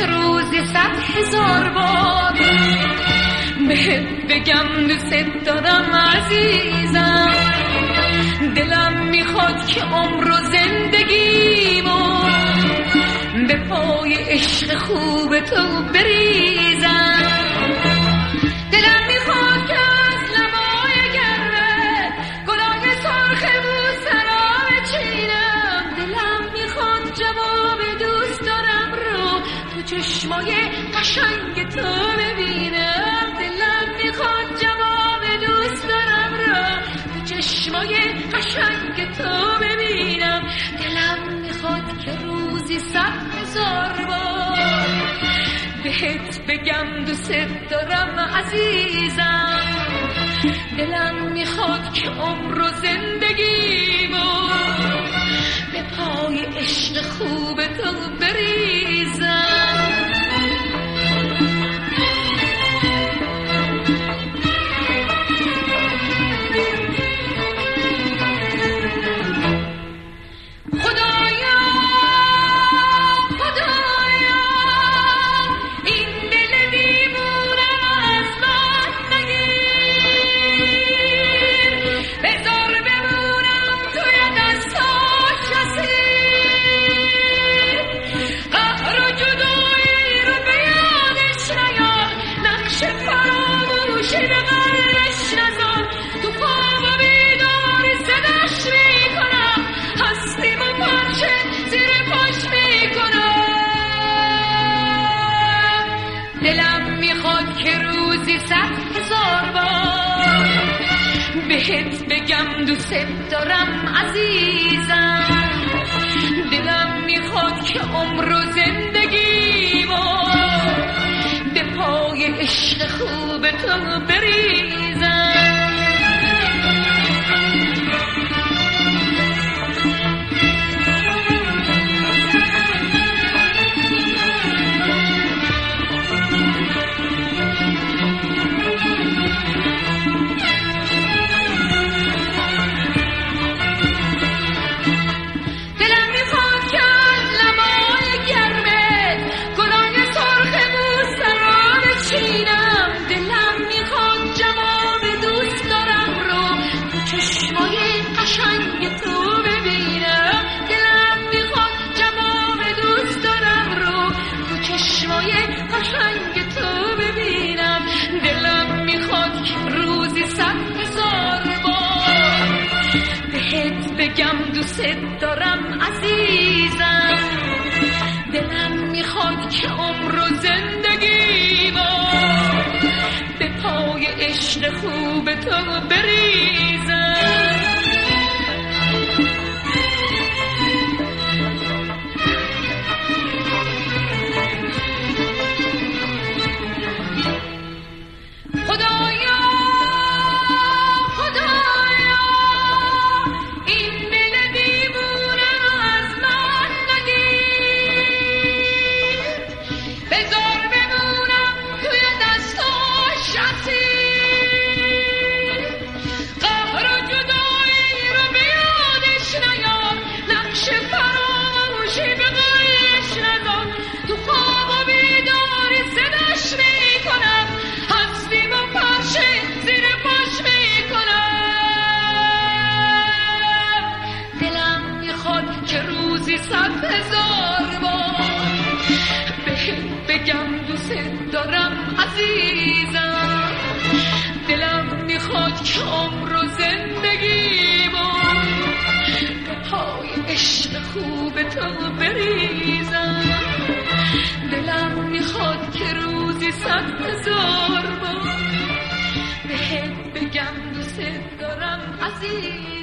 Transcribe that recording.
که روزی 100,000 بار بهت بگم دوست دارم عزیزم. دلم میخواد که عمر و زندگیمو به پای عشق خوب تو بریزم. دلم میخواد که از لبای گرمه گلای سرخ بوسرا بچینم. دلم میخواد جواب دوست دارم رو تو چشمای قشنگ تو ببینم. دلم میخواد جواب دوست دارم رو تو چشمای قشنگ تو ببینم. دلم میخواد که روزی 100,000 بار بهت بگم دوست دارم عزیزم. دلم میخواد که عمر و زندگیمو به پای عشق خوب تو بریزم. دلم میخواد که روزی 100,000 بار بهت بگم دوست دارم عزیزم. دلم میخواد که عمر و زندگیمو به پای عشق خوب تو بریزم. بگم دوست دارم عزیزم. دلم میخواد که عمر و زندگیمو به پای عشق خوب تو بریزم. روزی 100,000 بار بگم دوست دارم عزیزم. دلم میخواد که عمر و زندگیمو به پای عشق خوب تو بریزم. دلم میخواد که روزی 100,000 بار بهت بگم دوست دارم عزیزم.